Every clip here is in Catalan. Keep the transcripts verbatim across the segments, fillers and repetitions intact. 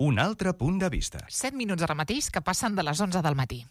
un altre punt de vista. set minuts ara mateix que passen de les onze del matí.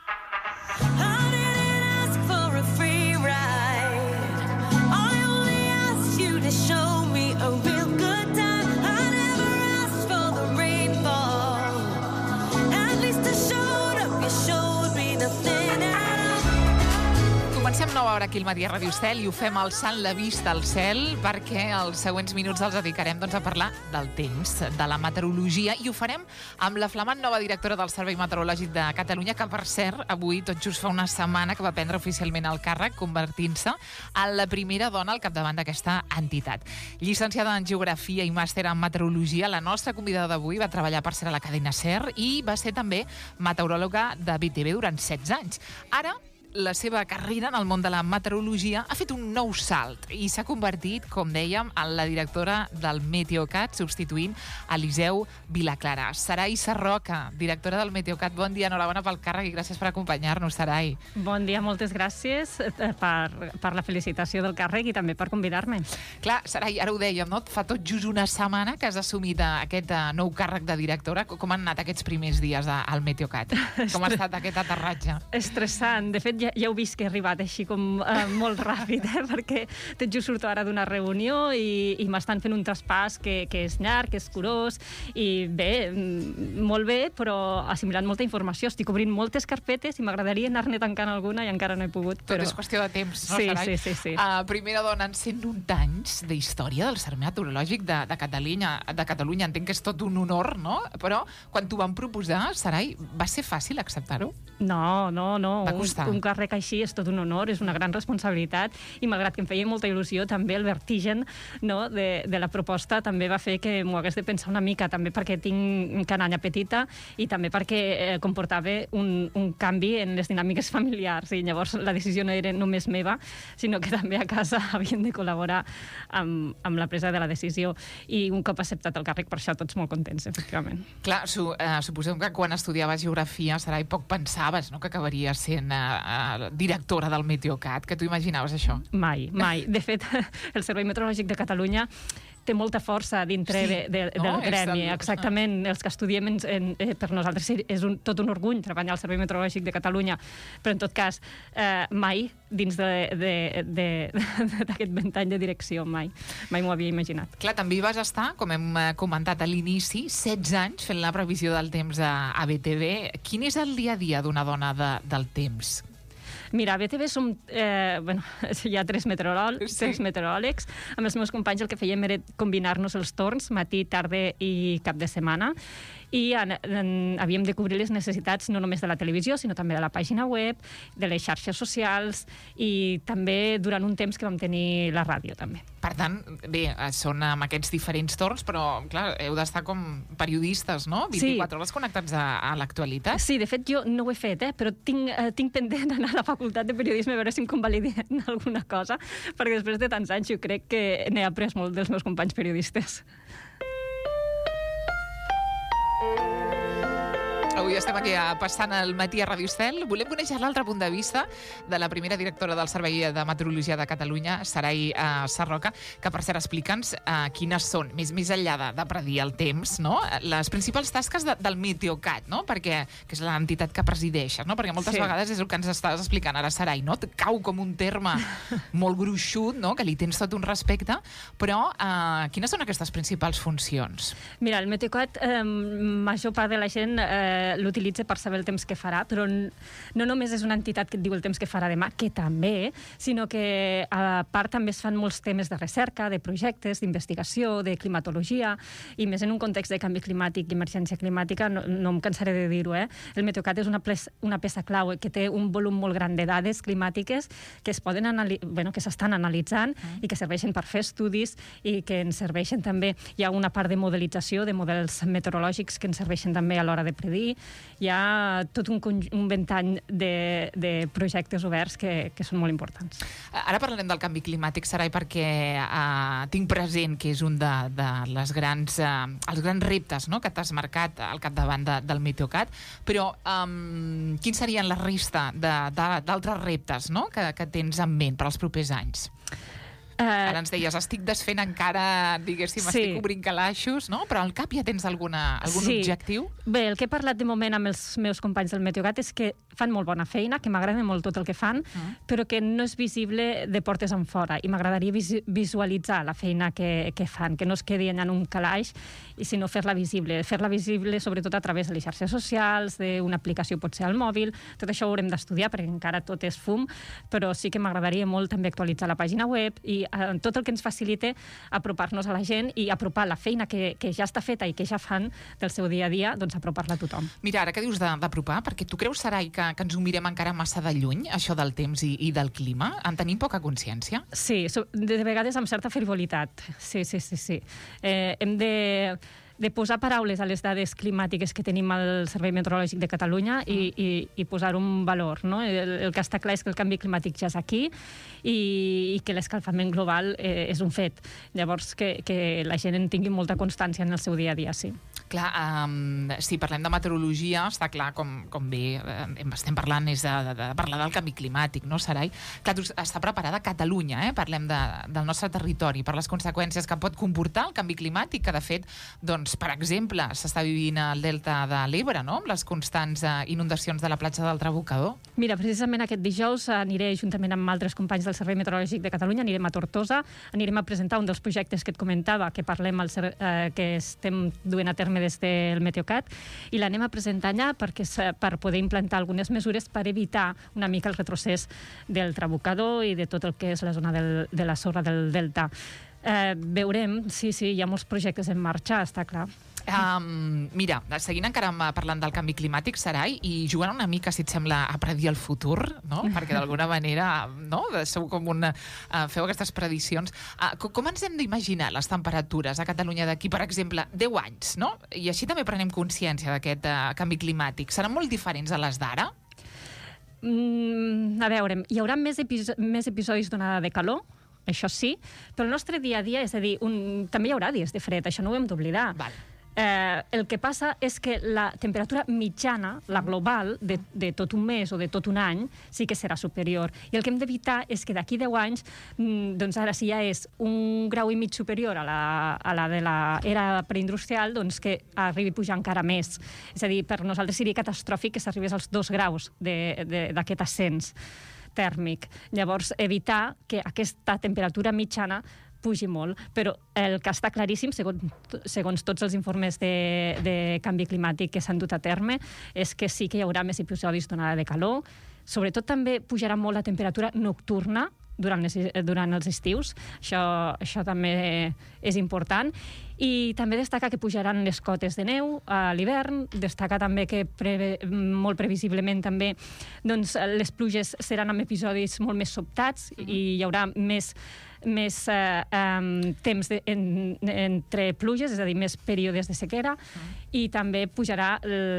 Comencem nova hora aquí al Matí a Ràdio Estel i ho fem alçant la vista al cel perquè els següents minuts els dedicarem doncs, a parlar del temps, de la meteorologia, i ho farem amb la flamant nova directora del Servei Meteorològic de Catalunya, que per cert, avui tot just fa una setmana que va prendre oficialment el càrrec, convertint-se en la primera dona al capdavant d'aquesta entitat. Llicenciada en Geografia i màster en Meteorologia, la nostra convidada d'avui va treballar per ser a la cadena SER i va ser també meteoròloga de B T V durant setze anys. Ara, la seva carrera en el món de la meteorologia ha fet un nou salt i s'ha convertit, com dèiem, en la directora del Meteocat, substituint Eliseu Vilaclara. Sarai Sarroca, directora del Meteocat, bon dia, enhorabona pel càrrec i gràcies per acompanyar-nos, Sarai. Bon dia, moltes gràcies per, per la felicitació del càrrec i també per convidar-me. Clar, Sarai, ara ho dèiem, no? Fa tot just una setmana que has assumit aquest nou càrrec de directora. Com han anat aquests primers dies al Meteocat? Com ha estat aquest aterratge? Estressant. De fet, ja, ja heu vist que he arribat així com eh, molt ràpid, eh? Perquè tot just surto ara d'una reunió i, i m'estan fent un traspàs que, que és llarg, que és curós, i bé, molt bé, però assimilant molta informació. Estic obrint moltes carpetes i m'agradaria anar-ne tancant alguna i encara no he pogut. Però... Tot és qüestió de temps, no, sí, Sarai? Sí, sí, sí. Uh, primera dona en cent un anys d'història del Servei Meteorològic de, de, Catalunya, de Catalunya. Entenc que és tot un honor, no? Però quan t'ho van proposar, Sarai, va ser fàcil acceptar-ho? No, no, no. Va costar. Un, un càrrec així és tot un honor, és una gran responsabilitat i malgrat que em feia molta il·lusió, també el vertigen, no, de, de la proposta també va fer que m'ho hagués de pensar una mica, també perquè tinc canalla petita i també perquè eh, comportava un, un canvi en les dinàmiques familiars i llavors la decisió no era només meva, sinó que també a casa havien de col·laborar amb, amb la presa de la decisió i un cop acceptat el càrrec, per això tots molt contents, efectivament. Clar, su, eh, suposem que quan estudiaves geografia, Sarai, poc pensaves, no?, que acabaria sent eh, eh, directora del Meteocat, que tu imaginaves això? Mai, mai. De fet, el Servei Meteorològic de Catalunya té molta força dintre sí, de, de, no? del gremi. El... Exactament, els que estudiem en, en, eh, per nosaltres és un, tot un orgull treballar al Servei Meteorològic de Catalunya, però en tot cas eh, mai dins d'aquest ventall de direcció, mai. Mai m'ho havia imaginat. Clar, també hi vas estar, com hem comentat a l'inici, setze anys fent la previsió del temps a, a B T V. Quin és el dia a dia d'una dona de, del temps? Mira, a B T V som, eh, bueno, hi ha tres meteoròlegs, sí. tres meteoròlegs. Amb els meus companys el que fèiem era combinar-nos els torns, matí, tarda i cap de setmana, i en, en, havíem de cobrir les necessitats no només de la televisió, sinó també de la pàgina web, de les xarxes socials i també durant un temps que vam tenir la ràdio, també. Per tant, bé, són amb aquests diferents torns, però, clar, heu d'estar com periodistes, no? vint-i-quatre sí. hores connectats a, a l'actualitat. Sí, de fet, jo no ho he fet, eh? Però tinc, eh, tinc pendent d'anar a la facultat de periodisme a veure si em convaliden alguna cosa, perquè després de tants anys jo crec que n'he après molt dels meus companys periodistes. Avui estem aquí passant el matí a Ràdio Estel. Volem conèixer l'altre punt de vista de la primera directora del Servei de Meteorologia de Catalunya, Sarai uh, Sarroca, que per cert explica'ns uh, quines són, més més enllà de, de predir el temps, no?, les principals tasques de, del Meteocat, no?, perquè que és l'entitat que presideixes, no?, perquè moltes sí. vegades és el que ens estàs explicant ara, Sarai, no?, cau com un terme molt gruixut, no?, que li tens tot un respecte, però uh, quines són aquestes principals funcions? Mira, el Meteocat, eh, major part de la gent eh, l'utilitza per saber el temps que farà, però no només és una entitat que et diu el temps que farà demà, que també, sinó que a part també es fan molts temes de recerca, de projectes, d'investigació, de climatologia, i més en un context de canvi climàtic i emergència climàtica, no, no em cansaré de dir-ho, eh? El Meteocat és una, ple- una peça clau que té un volum molt gran de dades climàtiques que es poden anali- bueno, que s'estan analitzant mm. i que serveixen per fer estudis i que ens serveixen també. Hi ha una part de modelització, de models meteorològics que ens serveixen també a l'hora de predir. Hi ha tot un, un ventall de, de projectes oberts que, que són molt importants. Ara parlarem del canvi climàtic, Sarai, perquè uh, tinc present que és un de, de les grans, uh, els grans reptes, no?, que t'has marcat al capdavant de, del Meteocat, però um, quins serien la resta d'altres reptes, no?, que, que tens en ment per als propers anys? Uh, Ara ens deies, estic desfent encara, diguéssim, sí. estic obrint calaixos, no? Però al cap ja tens alguna, algun sí. objectiu? Bé, el que he parlat de moment amb els meus companys del Meteocat és que fan molt bona feina, que m'agrada molt tot el que fan, uh. però que no és visible de portes en fora. I m'agradaria vis visualitzar la feina que, que fan, que no es quedi en un calaix, i sinó fer-la visible. Fer-la visible sobretot a través de les xarxes socials, d'una aplicació potser al mòbil. Tot això ho haurem d'estudiar perquè encara tot és fum, però sí que m'agradaria molt també actualitzar la pàgina web i eh, tot el que ens facilite apropar-nos a la gent i apropar la feina que, que ja està feta i que ja fan del seu dia a dia, doncs apropar-la a tothom. Mira, ara que dius d'apropar, perquè tu creus, Sarai, que, que ens ho mirem encara massa de lluny, això del temps i, i del clima? En tenim poca consciència? Sí, de vegades amb certa frivolitat. Sí, sí, sí, sí. Eh, hem de... de posar paraules a les dades climàtiques que tenim al Servei Meteorològic de Catalunya i, i, i posar un valor. No? El, el que està clar és que el canvi climàtic ja és aquí i, i que l'escalfament global eh, és un fet. Llavors, que, que la gent en tingui molta constància en el seu dia a dia, sí. Clar, um, si parlem de meteorologia, està clar, com, com bé eh, estem parlant, és de, de, de parlar del canvi climàtic, no, Sarai? Clar, tu, està preparada Catalunya, eh? Parlem de, del nostre territori, per les conseqüències que pot comportar el canvi climàtic, que de fet, doncs, per exemple, s'està vivint al delta de l'Ebre, no?, amb les constants eh, inundacions de la platja del Trabucador. Mira, precisament aquest dijous aniré, juntament amb altres companys del Servei Meteorològic de Catalunya, anirem a Tortosa, anirem a presentar un dels projectes que et comentava, que parlem al, eh, que estem duent a terme des del Meteocat, i l'anem a presentar allà perquè, per poder implantar algunes mesures per evitar una mica el retrocés del Trabucador i de tot el que és la zona del, de la sorra del delta. Eh, veurem, sí, sí, hi ha molts projectes en marxa, està clar. Um, mira, seguint encara parlant del canvi climàtic, Sarai, i jugant una mica, si et sembla, a predir el futur, no? Perquè d'alguna manera, no?, sou com una... Uh, feu aquestes prediccions. Uh, com, com ens hem d'imaginar les temperatures a Catalunya d'aquí, per exemple, deu anys, no? I així també prenem consciència d'aquest uh, canvi climàtic. Seran molt diferents a les d'ara? Mm, a veure, hi haurà més, episo més episodis d'onada de calor, això sí, però el nostre dia a dia, és a dir, un... també hi haurà dies de fred, això no ho hem d'oblidar. Val. Eh, el que passa és que la temperatura mitjana, la global, de, de tot un mes o de tot un any, sí que serà superior. I el que hem d'evitar és que d'aquí deu anys, doncs ara si ja és un grau i mig superior a la, a la de l'era preindustrial, doncs que arribi a pujar encara més. És a dir, per nosaltres seria catastròfic que s'arribés als dos graus d'aquest ascens tèrmic. Llavors, evitar que aquesta temperatura mitjana pugi molt, però el que està claríssim, segons, segons tots els informes de, de canvi climàtic que s'han dut a terme, és que sí que hi haurà més episodis d'onada de calor. Sobretot també pujarà molt la temperatura nocturna durant, les, durant els estius. Això, això també és important. I també destaca que pujaran les cotes de neu a l'hivern, destaca també que pre, molt previsiblement també doncs, les pluges seran amb episodis molt més sobtats mm-hmm. i hi haurà més més eh, um, temps de, en, entre pluges, és a dir, més períodes de sequera, mm. i també pujarà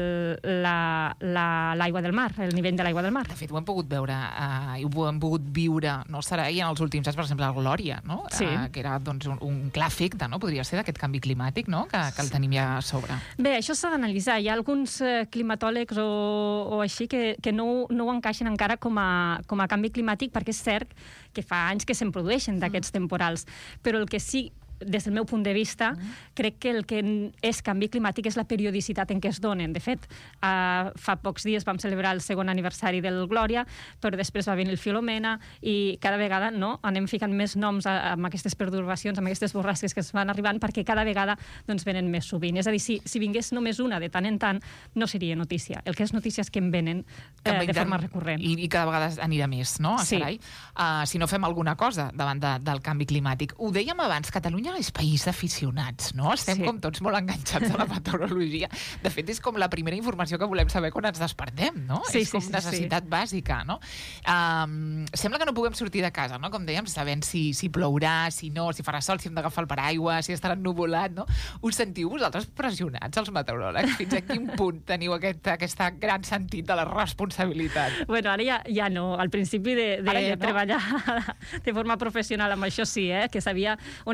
l'aigua la, la, del mar, el nivell de l'aigua del mar. De fet, ho hem pogut veure uh, i ho hem pogut viure, no serà ahir en els últims anys, per exemple, a Glòria, no? Sí. Uh, que era doncs, un, un clar efecte, no? Podria ser d'aquest canvi climàtic, no? Que, que el tenim ja a sobre. Bé, això s'ha d'analitzar. Hi ha alguns eh, climatòlegs o, o així que, que no, no ho encaixen encara com a, com a canvi climàtic, perquè és cert que fa anys que se'n produeixen d'aquests temporals. Però el que sí, des del meu punt de vista, mm. crec que el que és canvi climàtic és la periodicitat en què es donen. De fet, uh, fa pocs dies vam celebrar el segon aniversari del Glòria, però després va venir el Filomena i cada vegada no, anem ficant més noms a, amb aquestes pertorbacions, amb aquestes borrasques que es van arribant, perquè cada vegada doncs, venen més sovint. És a dir, si, si vingués només una de tant en tant, no seria notícia. El que és notícia és que en venen eh, de forma recurrent. I, i cada vegada anirà més, no, a sí. Sarai? Uh, si no fem alguna cosa davant de, del canvi climàtic. Ho dèiem abans, Catalunya és país d'aficionats, no? Estem sí. com tots molt enganxats a la meteorologia. De fet, és com la primera informació que volem saber quan ens despertem, no? Sí, és com sí, sí, necessitat sí. bàsica, no? Um, sembla que no puguem sortir de casa, no? Com dèiem, sabent si, si plourà, si no, si farà sol, si hem d'agafar el paraigua, si estarà ennuvolat, no? Us sentiu vosaltres pressionats, els meteoròlegs? Fins a quin punt teniu aquest, aquest gran sentit de la responsabilitat? Bueno, ara ja, ja no. Al principi de, de ja no. treballar de forma professional amb això sí, eh? Que sabia on anava tothom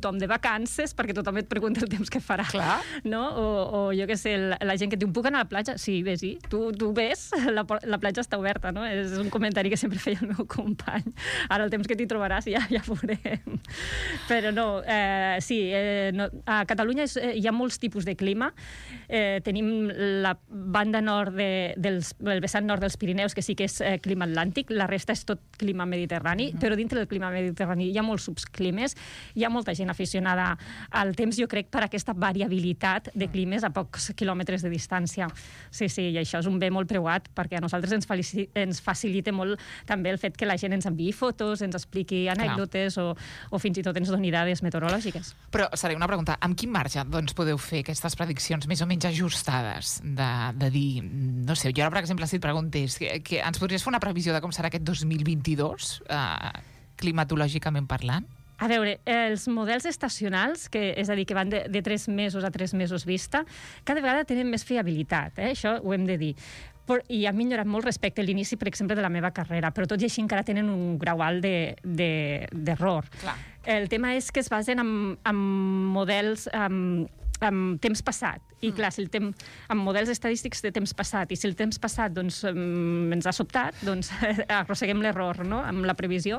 tothom de vacances perquè tothom et pregunta el temps que farà. Clar. No? O, o jo què sé, la, la gent que et diu, puc anar a la platja? Sí, vés-hi. Tu, tu ves, la, la platja està oberta, no? És un comentari que sempre feia el meu company. Ara el temps que t'hi trobaràs ja, ja veurem. Però no, eh, sí, eh, no, a Catalunya és, eh, hi ha molts tipus de clima. Eh, tenim la banda nord de, dels, el vessant nord dels Pirineus, que sí que és eh, clima atlàntic, la resta és tot clima mediterrani, mm-hmm. però dintre del clima mediterrani hi ha molts subclimes, hi ha molta gent aficionada al temps, jo crec, per aquesta variabilitat de climes a pocs quilòmetres de distància. Sí, sí, i això és un bé molt preuat, perquè a nosaltres ens, felici, ens facilita molt també el fet que la gent ens enviï fotos, ens expliqui anècdotes o, o fins i tot ens doni dades meteorològiques. Però, Sarai, una pregunta, amb quin marge doncs, podeu fer aquestes prediccions més o menys ajustades de, de dir, no sé, jo ara, per exemple, si et preguntés que, que ens podries fer una previsió de com serà aquest dos mil vint-i-dos, eh, climatològicament parlant? A veure, els models estacionals, que, és a dir, que van de, de tres mesos a tres mesos vista, cada vegada tenen més fiabilitat, eh? Això ho hem de dir. Però, i ha millorat molt respecte a l'inici, per exemple, de la meva carrera, però tot i així encara tenen un grau alt d'error. De, de, el tema és que es basen en, en models amb, amb temps passat. I clar, si el tem, amb models estadístics de temps passat, i si el temps passat doncs, ens ha sobtat, doncs arrosseguem l'error, no?, amb la previsió.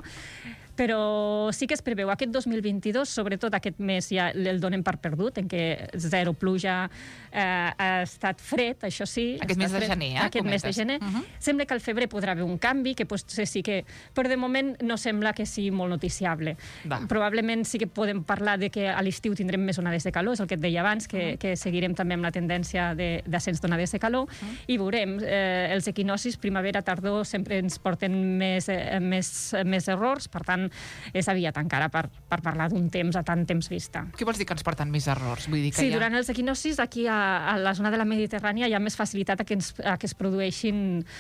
Però sí que es preveu aquest dos mil vint-i-dos, sobretot aquest mes ja el donem per perdut, en què zero pluja, eh, ha estat fred, això sí. Aquest mes de fred, gener, eh? Aquest comentes. mes de gener. Uh-huh. Sembla que al febrer podrà haver un canvi, que potser sí que... Però de moment no sembla que sigui molt noticiable. Va. Probablement sí que podem parlar de que a l'estiu tindrem més onades de calor, és el que et deia abans, que, uh-huh. que seguirem també amb la tendència d'ascens d'onades de calor, uh-huh. i veurem, eh, els equinocis, primavera, tardor, sempre ens porten més, eh, més, més errors, per tant, és aviat encara per, per parlar d'un temps a tant temps vista. Què vols dir que ens porten més errors? Vull dir que sí, ja... durant els equinocis, aquí a, a la zona de la Mediterrània hi ha més facilitat a que, ens, a que es produeixin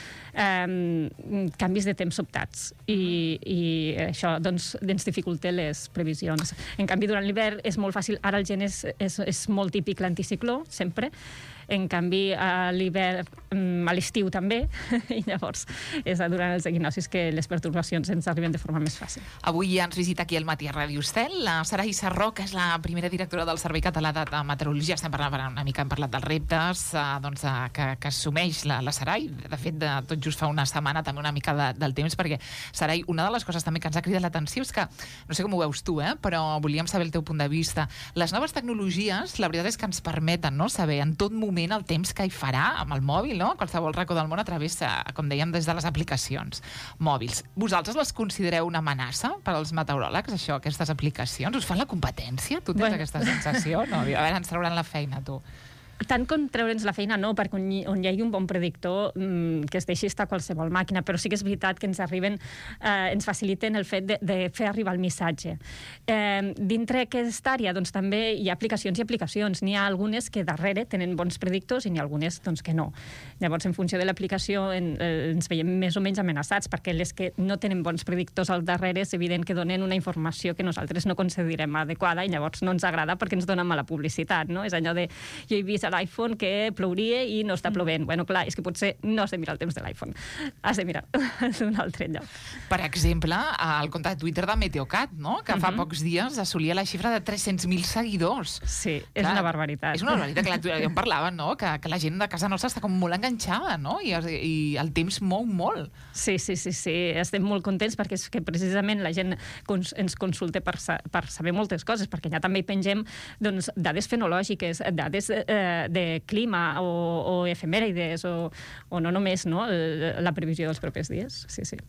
eh, canvis de temps sobtats. I, i això doncs, ens dificulta les previsions. En canvi, durant l'hivern és molt fàcil. Ara el gener és, és, és molt típic l'anticicló, sempre. En canvi, a l'hivern, a l'estiu també, i llavors és durant els equinocis que les pertorbacions ens arriben de forma més fàcil. Avui ja ens visita aquí al Matí a Ràdio Estel la Sarai Sarró, que és la primera directora del Servei Català de Meteorologia. Estem parlant una mica, hem parlat dels reptes eh, doncs, eh, que, que assumeix la, la Sarai. De fet, de, tot just fa una setmana també una mica de, del temps, perquè, Sarai, una de les coses també que ens ha cridat l'atenció és que, no sé com ho veus tu, eh, però volíem saber el teu punt de vista. Les noves tecnologies, la veritat és que ens permeten, no?, saber en tot moment el temps que hi farà amb el mòbil, no?, qualsevol racó del món a través, com dèiem, des de les aplicacions mòbils. Vosaltres les considereu una amenaça per als meteoròlegs, això, aquestes aplicacions? Us fan la competència? Tu tens bueno. aquesta sensació? No? A veure, ens trauran la feina, tu. Tant com treure'ns la feina, no, perquè on hi, on hi hagi un bon predictor mmm, que es deixi estar a qualsevol màquina, però sí que és veritat que ens arriben, eh, ens faciliten el fet de, de fer arribar el missatge. Eh, dintre aquesta àrea, doncs, també hi ha aplicacions i aplicacions. N'hi ha algunes que darrere tenen bons predictors i n'hi ha algunes doncs, que no. Llavors, en funció de l'aplicació, en, eh, ens veiem més o menys amenaçats, perquè les que no tenen bons predictors al darrere és evident que donen una informació que nosaltres no considerem adequada i llavors no ens agrada perquè ens dona mala publicitat, no? És allò de, jo he vist a l'iPhone que plouria i no està plovent. Bueno, clar, és que potser no has de mirar el temps de l'iPhone. Has de mirar d'un altre lloc. Per exemple, el compte de Twitter de Meteocat, no?, que fa uh-huh. pocs dies assolia la xifra de tres-cents mil seguidors. Sí, és clar, una barbaritat. És una barbaritat, que ja en parlaven, no?, que, que la gent de casa nostra està com molt enganxada, no?, i, i el temps mou molt. Sí, sí, sí, sí. Estem molt contents perquè és que precisament la gent cons ens consulta per, sa per saber moltes coses, perquè ja també hi pengem doncs, dades fenològiques, dades eh, de clima o, o efemèrides o, o no només, no?, la previsió dels propers dies. Sí, sí.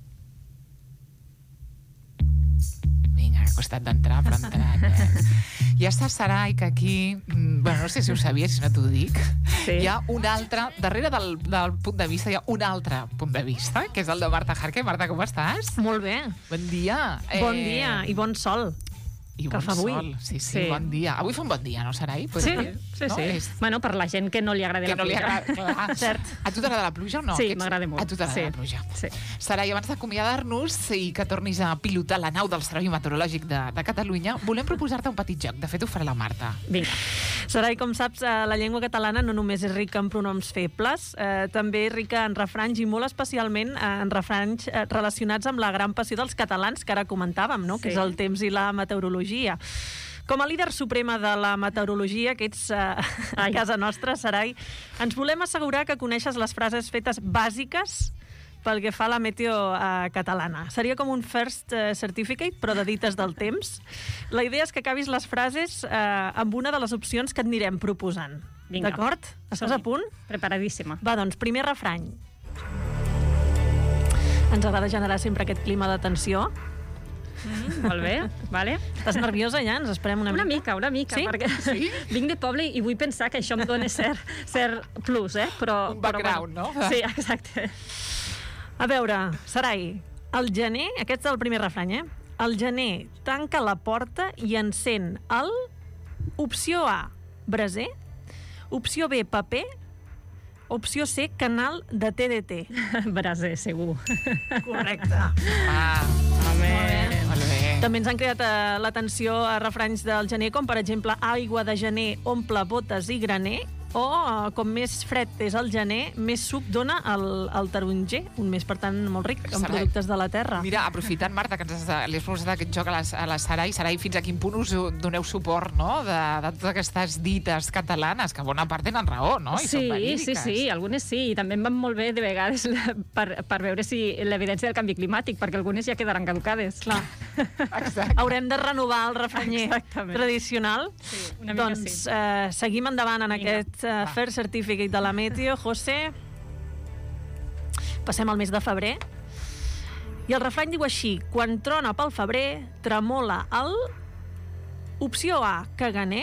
Vinga, ha costat d'entrar, però entrat. Eh? Ja està, Sarai, que aquí, bueno, no sé si ho sabies, si no t'ho dic, sí. Hi ha un altre, darrere del, del punt de vista hi ha un altre punt de vista, que és el de Marta Jarque. Marta, com estàs? Molt bé. Bon dia. Bon eh... dia i bon sol. I que bon fa avui. Sol. Sí, sí, sí, bon dia. Avui fa un bon dia, no, Sarai? Sí, sí, no? sí. És... Bueno, per la gent que no li agrada que la no pluja. Li agrada, Cert. A tu t'agrada la pluja o no? Sí, m'agrada molt. A tu t'agrada sí. la pluja. Sí. Sarai, abans d'acomiadar-nos i que tornis a pilotar la nau del Servei Meteorològic de, de Catalunya, volem proposar-te un petit joc. De fet, ho farà la Marta. Vinga. Sarai, com saps, la llengua catalana no només és rica en pronoms febles, eh, també és rica en refranys i molt especialment en refranys eh, relacionats amb la gran passió dels catalans que ara comentàvem, no? Sí. Que és el temps i la meteorologia. Com a líder suprema de la meteorologia, que ets uh, a casa nostra, Sarai, ens volem assegurar que coneixes les frases fetes bàsiques pel que fa a la meteo uh, catalana. Seria com un first uh, certificate, però de dites del temps. La idea és que acabis les frases uh, amb una de les opcions que et anirem proposant. Vinga. D'acord? Estàs a punt? Preparadíssima. Va, doncs, primer refrany. Ens agrada generar sempre aquest clima de tensió. Mm, molt bé, vale. Estàs nerviosa ja? Ens esperem una, Una mica. mica, una mica, Sí? perquè Sí? vinc de poble i vull pensar que això em dona cert, cert plus, eh? Però, Un però, background, bueno. no? Sí, exacte. A veure, Sarai, el gener, aquest és el primer refrany, eh? El gener tanca la porta i encén el... Opció A, braser. Opció B, paper. Opció C, canal de T D T. Braser, segur. Correcte. Ah, Amén. molt bé. També ens han creat eh, l'atenció a refranys del gener, com per exemple aigua de gener omple botes i graner, o eh, com més fred és el gener, més suc dona el, el taronger, un mes, per tant, molt ric en Sarai. productes de la terra. Mira, aprofitant, Marta, que ens has, li has proposat aquest joc a la, a la Sarai, Sarai, fins a quin punt us doneu suport, no?, de, de totes aquestes dites catalanes, que bona part tenen raó, no?, i Sí, són sí, verídiques. sí, algunes sí, i també em van molt bé de vegades per, per veure si l'evidència del canvi climàtic, perquè algunes ja quedaran caducades. Clar. Exacte. Haurem de renovar el refranyer Exactament. tradicional. Sí, una mica doncs sí. eh, seguim endavant en Vinga. aquest eh, Fair Certificate de la Meteo. José, passem al mes de febrer. I el refrany diu així: quan trona pel febrer, tremola el... Opció A, caganer.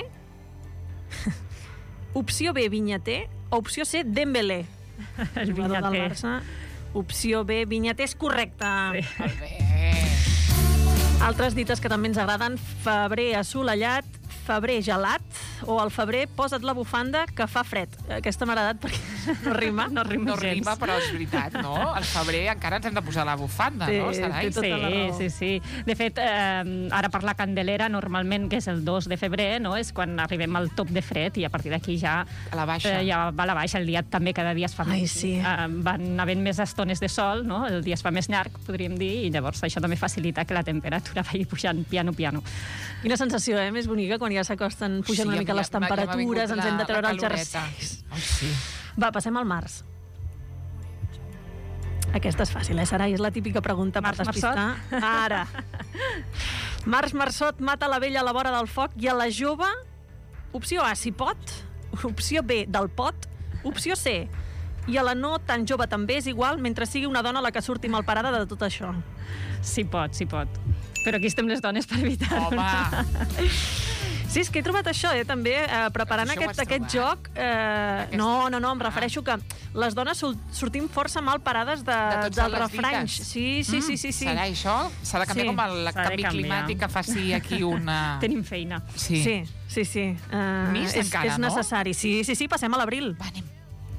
Opció B, vinyater. O opció C, Dembélé. El Jugador del vinyater. Barça. Opció B, vinyater, és correcte. Sí. Molt bé. Altres dites que també ens agraden: febrer assolellat, febrer gelat, o al febrer posa't la bufanda que fa fred. Aquesta m'ha agradat perquè no rima. No rima No gens. rima, però és veritat, no? Al febrer encara ens hem de posar la bufanda, Té- no, té Sarai? tota la Sí, raó. sí, sí. De fet, eh, ara per la Candelera, normalment, que és el dos de febrer, no? És quan arribem al top de fred i a partir d'aquí ja, A la baixa. eh, ja va a la baixa. El dia també cada dia es fa Ai, més. sí. Eh, van havent més estones de sol, no? El dia es fa més llarg, podríem dir, i llavors això també facilita que la temperatura vagi pujant piano, piano. Quina sensació, eh? Més bonica quan ja s'acosten, pugen Sí, una mica ja- les ja m'ha temperatures, vingut ens la- hem de treure la els caloreta. jerseis. Ai, sí. Va, passem al març. Aquesta és fàcil, eh, Sarai? És la típica pregunta per Març, despistar. Ara. Març, marçot, mata la vella a la vora del foc i a la jove, opció A, si pot. Opció B, del pot. Opció C, i a la no tan jove també és igual, mentre sigui una dona la que surti malparada de tot això. Sí pot, sí pot. Però aquí estem les dones per evitar-ho. Home, Sí, és que he trobat això, eh, també, eh, preparant Això ho aquest, has aquest trobat? joc. Eh, Aquest- No, no, no, em refereixo que les dones sol- sortim força mal parades de, de tots dels les refranys. dites. Sí, sí, sí, sí, sí. Serà això? S'ha de canviar Sí, com el s'ha de canvi canviar. climàtic que faci aquí una... Tenim feina. Sí. Sí, sí, sí. Uh, Més és, encara, és no? necessari. Sí, sí, sí, passem a l'abril. Va, anem.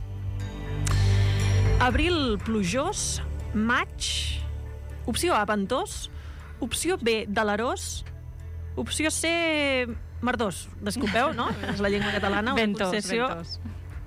Abril plujós, maig, opció A, ventós, opció B, delerós, opció C, merdós. Desculpeu, no? És la llengua catalana. una Ventós, concessió. ventós.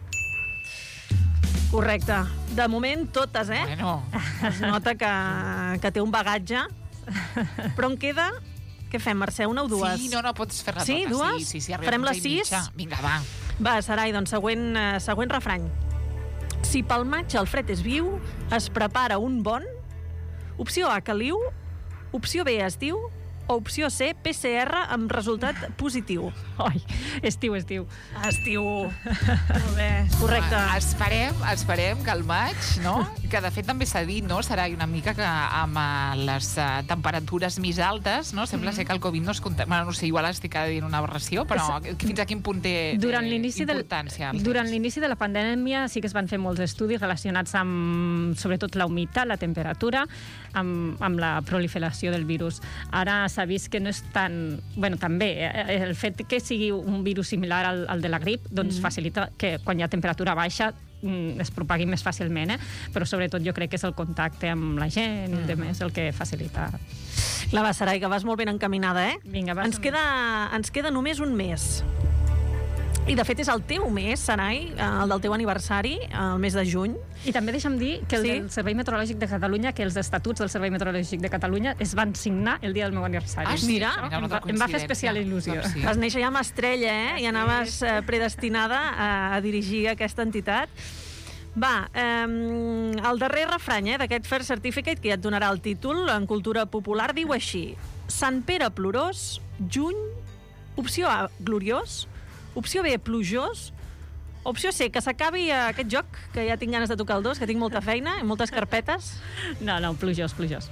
Correcte. De moment, totes, eh? Bueno, Es nota que, que té un bagatge. Però en queda... Què fem, Mercè, una o dues? sí, no, no, pots fer-la Sí, tota. dues? Sí, sí, sí, arribem Farem a les onze i sis? mitja. Vinga, va. Va, Sarai, doncs següent, eh, següent refrany. Si pel maig el fred és viu, es prepara un bon... Opció A, caliu. Opció B, estiu. O opció C, P C R amb resultat positiu. Ai, estiu, estiu. Estiu. Molt bé. Correcte. Ah, Esperem, esperem que al maig, no? Que de fet també s'ha dit, no? Serà una mica que amb eh, les eh, temperatures més altes, no? Sembla ser que el Covid no es compta... Bueno, no sé, igual estic dient una aberració, però fins a quin punt té, Durant té l'inici del, importància? el durant temps? l'inici de la pandèmia sí que es van fer molts estudis relacionats amb, sobretot, la humitat, la temperatura, amb, amb la proliferació del virus. Ara s'ha vist que no és tan... Bueno, també, eh, el fet que sigui un virus similar al, al de la grip, doncs mm. facilita que quan hi ha temperatura baixa mm, es propagui més fàcilment, eh? Però sobretot jo crec que és el contacte amb la gent mm. i demés el que facilita. La va, Sarai, que vas molt ben encaminada, eh? Vinga, va, ens som-hi. queda, ens queda només un mes. I, de fet, és el teu mes, Sarai, el del teu aniversari, el mes de juny. I també deixa'm dir que el Sí? del Servei Meteorològic de Catalunya, que els estatuts del Servei Meteorològic de Catalunya es van signar el dia del meu aniversari. Ah, sí? Mira, Mira, em, una va, em va fer coincidència. especial il·lusió. Doncs sí. Vas néixer ja amb estrella, eh? I anaves eh, predestinada a, a dirigir aquesta entitat. Va, eh, el darrer refrany eh, d'aquest First Certificate, que ja et donarà el títol, en cultura popular, diu així: Sant Pere plorós, juny, opció A, gloriós, opció B, plujós, opció C, que s'acabi eh, aquest joc, que ja tinc ganes de tocar el dos, que tinc molta feina i moltes carpetes. No, no, plujós, plujós.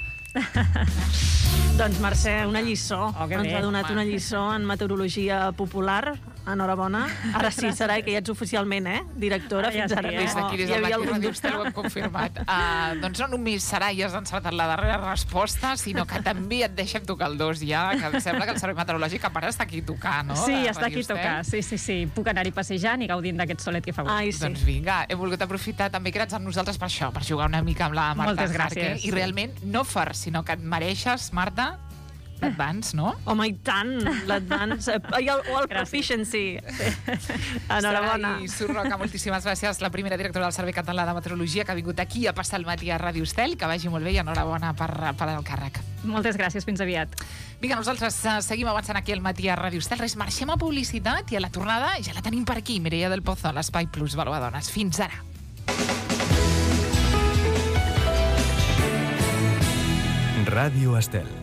Doncs, Mercè, una lliçó. Oh, que Ens bé. ha donat una lliçó en meteorologia popular. Enhorabona. Ara sí, Sarai, que ja ets oficialment, eh? Directora, Ah, ja fins ara. sí, eh? Des d'aquí, des Hi del havia Matí algun Ràdio dubte. Estel, ho hem confirmat. Uh, doncs no només, Sarai, has encertat la darrera resposta, sinó que també et deixem tocar el dos ja, que em sembla que el Servei Meteorològic a part està aquí a tocar, no? Sí, de està aquí Ràdio a Estel. tocar. Sí, sí, sí. Puc anar-hi passejant i gaudint d'aquest solet que fa avui. Ai, sí. Doncs vinga, hem volgut aprofitar també que eres amb nosaltres per això, per jugar una mica amb la Marta Moltes Jarque. gràcies. I realment, no far, sinó que et mereixes, Marta, l'advance, no? Home, i tant, l'advance. eh, i el, o el Gràcies. proficiency. Enhorabona. Sarai Surroca, moltíssimes gràcies, la primera directora del Servei Català de Meteorologia, que ha vingut aquí a passar el matí a Ràdio Estel. Que vagi molt bé i enhorabona per, per el càrrec. Moltes gràcies, fins aviat. Vinga, nosaltres uh, seguim avançant aquí al matí a Ràdio Estel. Res, marxem a publicitat i a la tornada ja la tenim per aquí, Mireia del Pozo, a l'Espai Plus Valoradones. Fins ara. Ràdio Estel.